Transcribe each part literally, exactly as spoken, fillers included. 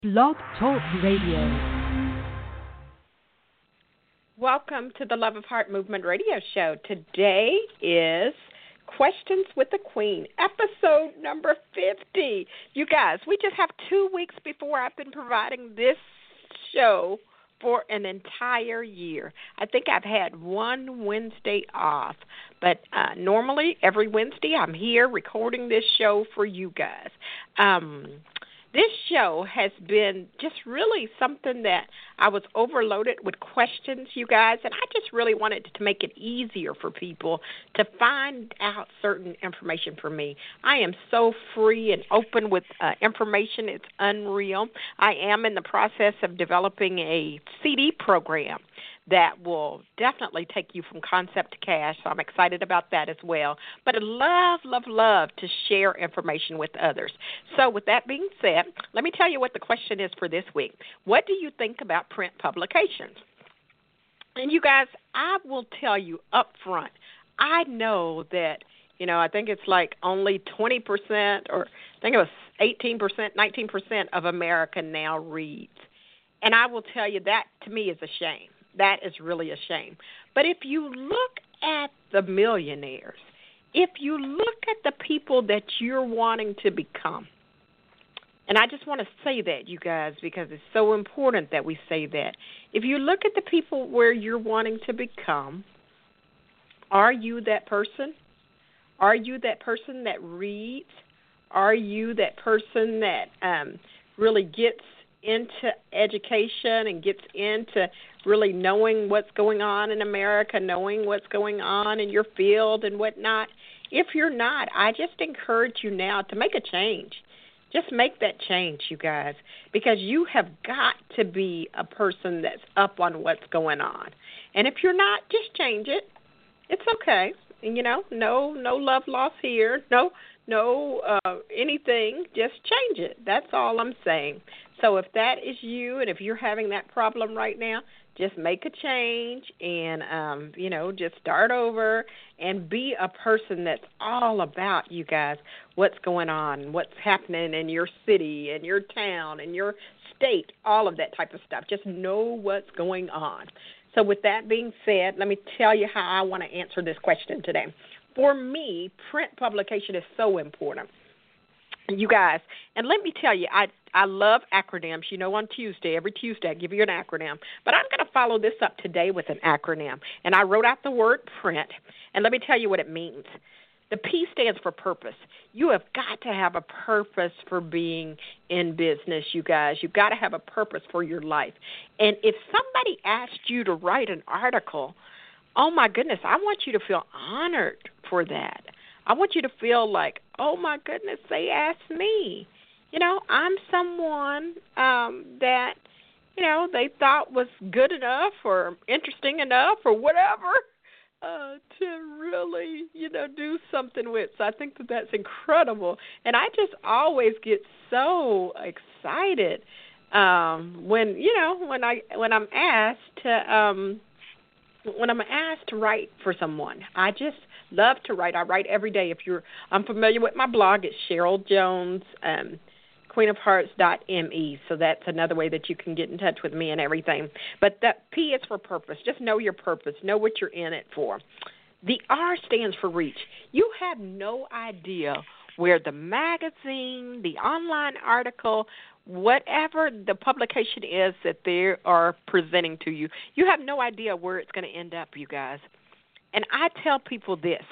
Blog Talk Radio. Welcome to the Love of Heart Movement Radio Show. Today is Questions with the Queen, episode number fifty. You guys, we just have two weeks before I've been providing this show for an entire year. I think I've had one Wednesday off, but uh, normally every Wednesday I'm here recording this show for you guys. Um, this show has been just really something that I was overloaded with questions, you guys, and I just really wanted to make it easier for people to find out certain information from me. I am so free and open with uh, information. It's unreal. I am in the process of developing a C D program that will definitely take you from concept to cash, so I'm excited about that as well. But I love, love, love to share information with others. So with that being said, let me tell you what the question is for this week. What do you think about print publications? And you guys, I will tell you up front, I know that, you know, I think it's like only twenty percent or I think it was eighteen percent, nineteen percent of America now reads. And I will tell you that to me is a shame. That is really a shame. But if you look at the millionaires, if you look at the people that you're wanting to become, and I just want to say that, you guys, because it's so important that we say that. If you look at the people where you're wanting to become, are you that person? Are you that person that reads? Are you that person that um, really gets into education and gets into really knowing what's going on in America, knowing what's going on in your field and whatnot? If you're not, I just encourage you now to make a change. Just make that change, you guys, because you have got to be a person that's up on what's going on. And if you're not, just change it. It's okay. And, you know, no no love lost here, no no uh, anything, just change it. That's all I'm saying. So if that is you and if you're having that problem right now, just make a change and, um, you know, just start over and be a person that's all about, you guys, what's going on, what's happening in your city, in your town, in your state, all of that type of stuff. Just know what's going on. So with that being said, let me tell you how I want to answer this question today. For me, print publication is so important. You guys, and let me tell you, I I love acronyms. You know, on Tuesday, every Tuesday, I give you an acronym. But I'm going to follow this up today with an acronym. And I wrote out the word print, and let me tell you what it means. The P stands for purpose. You have got to have a purpose for being in business, you guys. You've got to have a purpose for your life. And if somebody asked you to write an article, oh, my goodness, I want you to feel honored for that. I want you to feel like, oh, my goodness, they asked me. You know, I'm someone um, that, you know, they thought was good enough or interesting enough or whatever uh, to really, you know, do something with. So I think that that's incredible. And I just always get so excited um, when, you know, when, I, when I'm asked to um, when I'm asked to write for someone. I just love to write. I write every day. If you're unfamiliar with my blog, it's Cheryl Jones, um, queen of hearts dot m e. So that's another way that you can get in touch with me and everything. But that P is for purpose. Just know your purpose. Know what you're in it for. The R stands for reach. You have no idea where the magazine, the online article, whatever the publication is that they are presenting to you, you have no idea where it's going to end up, you guys. And I tell people this.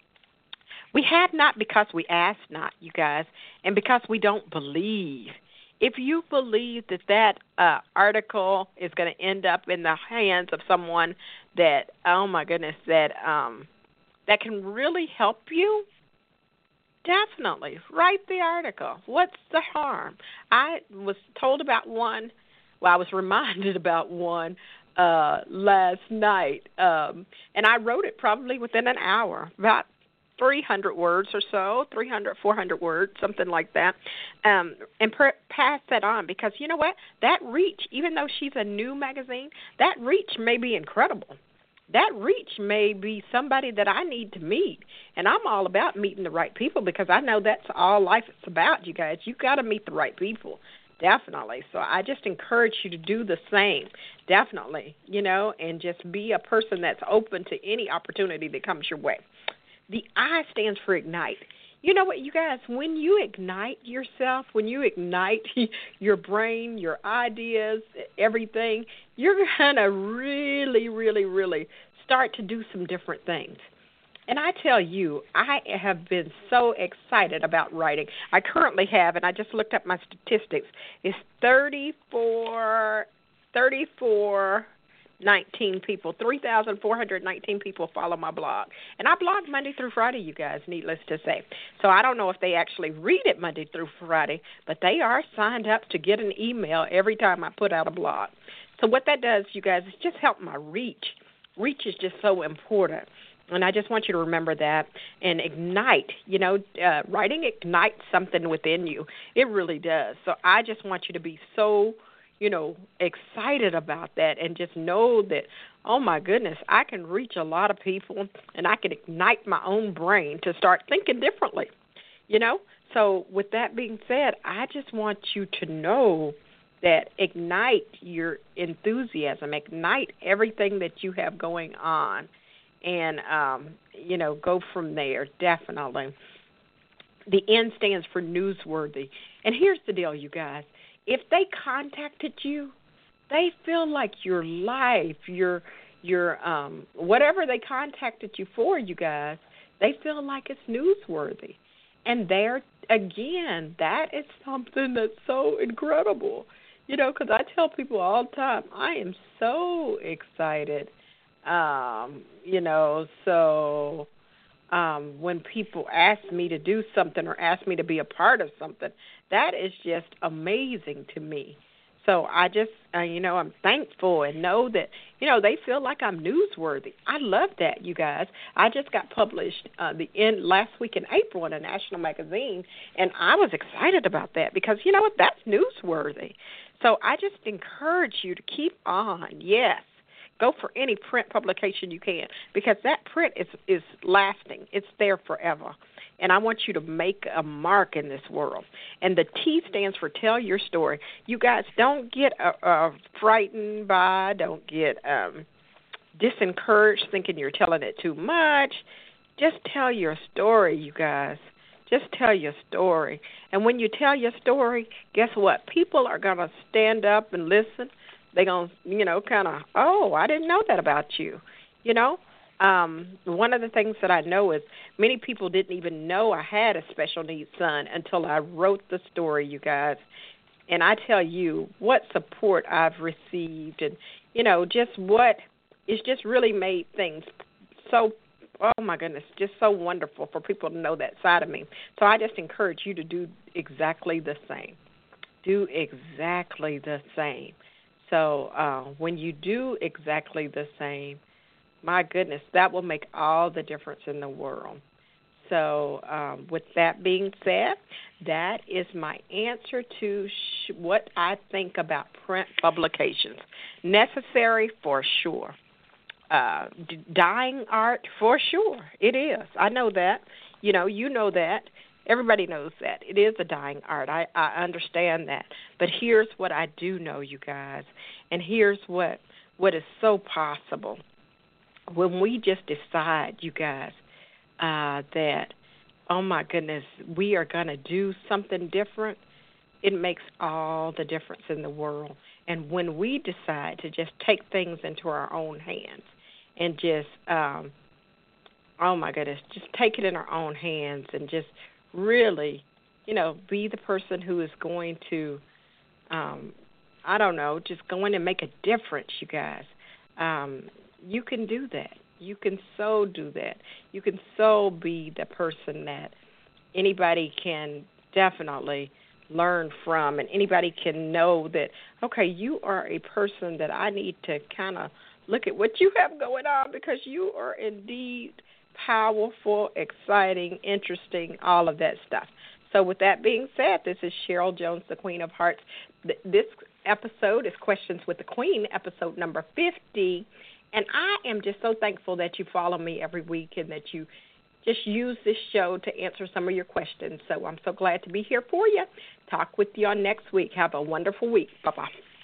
We have not because we ask not, you guys, and because we don't believe. If you believe that that uh, article is going to end up in the hands of someone that, oh, my goodness, that um, that can really help you, definitely write the article. What's the harm? I was told about one, well, I was reminded about one uh, last night, um, and I wrote it probably within an hour, about three hundred words or so, three hundred, four hundred words, something like that, um, and per- pass that on because, you know what, that reach, even though she's a new magazine, that reach may be incredible. That reach may be somebody that I need to meet, and I'm all about meeting the right people because I know that's all life is about, you guys. You've got to meet the right people. Definitely. So I just encourage you to do the same, definitely, you know, and just be a person that's open to any opportunity that comes your way. The I stands for ignite. You know what, you guys, when you ignite yourself, when you ignite your brain, your ideas, everything, you're going to really, really, really start to do some different things. And I tell you, I have been so excited about writing. I currently have, and I just looked up my statistics, it's thirty-four, thirty-four, nineteen people, three thousand four hundred nineteen people follow my blog. And I blog Monday through Friday, you guys, needless to say. So I don't know if they actually read it Monday through Friday, but they are signed up to get an email every time I put out a blog. So what that does, you guys, is just help my reach. Reach is just so important. And I just want you to remember that and ignite, you know, uh, writing ignites something within you. It really does. So I just want you to be so, you know, excited about that and just know that, oh, my goodness, I can reach a lot of people and I can ignite my own brain to start thinking differently, you know. So with that being said, I just want you to know that ignite your enthusiasm, ignite everything that you have going on. And, um, you know, go from there, definitely. The N stands for newsworthy. And here's the deal, you guys. If they contacted you, they feel like your life, your, your um, whatever they contacted you for, you guys, they feel like it's newsworthy. And there, again, that is something that's so incredible. You know, because I tell people all the time, I am so excited. Um, you know, so um, when people ask me to do something or ask me to be a part of something, that is just amazing to me. So I just, uh, you know, I'm thankful and know that, you know, they feel like I'm newsworthy. I love that, you guys. I just got published uh, the end last week in April in a national magazine, and I was excited about that because, you know what, that's newsworthy. So I just encourage you to keep on, yes. Go for any print publication you can because that print is, is lasting. It's there forever. And I want you to make a mark in this world. And the T stands for tell your story. You guys don't get uh, uh, frightened by, don't get um, disencouraged thinking you're telling it too much. Just tell your story, you guys. Just tell your story. And when you tell your story, guess what? People are going to stand up and listen. They're going to, you know, kind of, oh, I didn't know that about you. You know, um, one of the things that I know is many people didn't even know I had a special needs son until I wrote the story, you guys. And I tell you what support I've received and, you know, just what it's just really made things so, oh, my goodness, just so wonderful for people to know that side of me. So I just encourage you to do exactly the same. Do exactly the same. So uh, when you do exactly the same, my goodness, that will make all the difference in the world. So um, with that being said, that is my answer to sh- what I think about print publications. Necessary for sure. Uh, d- dying art for sure. It is. I know that. You know, you know that. Everybody knows that. It is a dying art. I, I understand that. But here's what I do know, you guys, and here's what what is so possible. When we just decide, you guys, uh, that, oh, my goodness, we are going to do something different, it makes all the difference in the world. And when we decide to just take things into our own hands and just, um, oh, my goodness, just take it in our own hands and just really, you know, be the person who is going to, um, I don't know, just go in and make a difference, you guys. Um, you can do that. You can so do that. You can so be the person that anybody can definitely learn from, and anybody can know that, okay, you are a person that I need to kind of look at what you have going on because you are indeed powerful, exciting, interesting, all of that stuff. So with that being said, this is Cheryl Jones, the Queen of Hearts. This episode is Questions with the Queen, episode number fifty. And I am just so thankful that you follow me every week and that you just use this show to answer some of your questions. So I'm so glad to be here for you. Talk with you on next week. Have a wonderful week. Bye-bye.